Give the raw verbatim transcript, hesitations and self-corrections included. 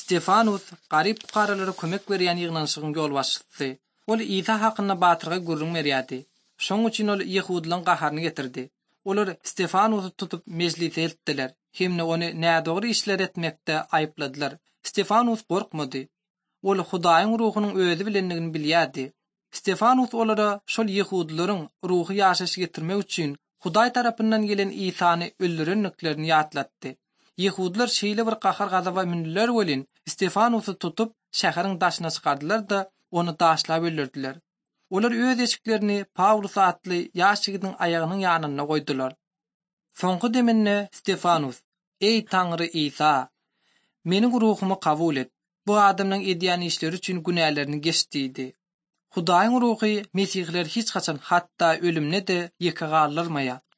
Stefanus garip fuqaralara kömek berýän ýygnanyşygyň ýolbaşçysy. Ol İsa hakyna batyrga gürrüň berýärdi. Şoň üçin ol Ýehudilaryň gaharyny getirdi. Olar Stefanusy tutup meclise eltdiler. Hemne ony nädogry işler etmekde aýpladylar. Stefanus gorkmady. Ol Hudaýyň ruhunyň özi bilenligini bilýärdi. Stefanus olara şol Ýehudilaryň ruhy ýaşaş getirmek üçin Hudaý tarapyndan gelen İsany öldürenliklerini ýatlatdy. Ýehudiler şeýle bir gahar gazaba mindiler welin Stefanusy tutup şäheriň daşyna çykardylar da onu daşlap öldürdiler. Olar öz eşiklerini Paulus atly ýaş ýigidiň aýagynyň ýanyna goýdular. Soňky deminde Stefanus: "Ey Taňry İsa, meniň ruhumy kabul et. Bu adamyň edýän işleri üçin günälerini geçdiydi. Hudaýyň ruhy Mesihler hiç haçan hatda ölümne de ýeke galdyrmaýar."